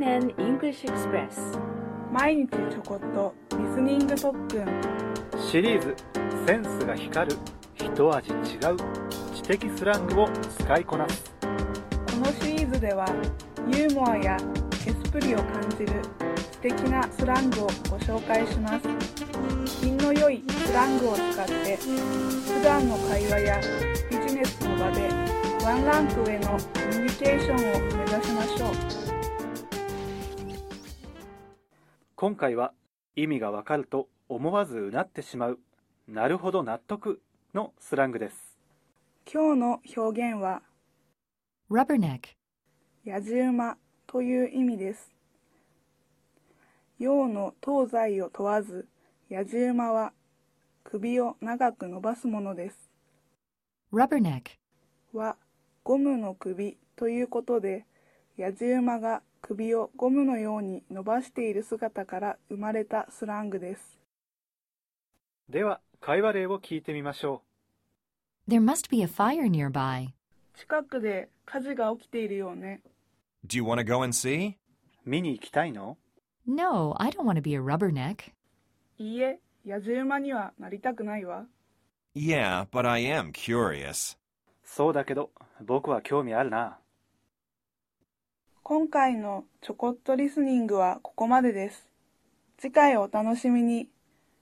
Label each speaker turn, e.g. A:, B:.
A: CNN English Express
B: 毎日ちょこっとリスニング特訓
C: シリーズセンスが光る一味違う知的スラングを使いこなす。
B: このシリーズではユーモアやエスプリを感じる知的なスラングをご紹介します。品の良いスラングを使って普段の会話やビジネスの場でワンランク上のコミュニケーションを目指しましょう。
C: 今回は意味がわかると思わずうなってしまう、なるほど納得のスラングです。
B: 今日の表現は
A: Rubberneck
B: やじ馬という意味です。洋の東西を問わず、やじ馬は首を長く伸ばすものです。
A: Rubberneck
B: はゴムの首ということで、やじ馬が首をゴムのように伸ばしている姿から生まれたスラングです。
C: では会話例を聞いてみましょ
A: う。There must be a fire nearby.
B: 近くで火事が起きているようね。
D: Do you want to go and see?
C: 見に行きたいの？
A: No, I don't want to be a rubberneck.
B: いいえ、やじ馬にはなりたくないわ。
D: Yeah, but I am curious.
C: そうだけど僕は興味あるな。
B: 今回のちょこっとリスニングはここまでです。次回お楽しみに。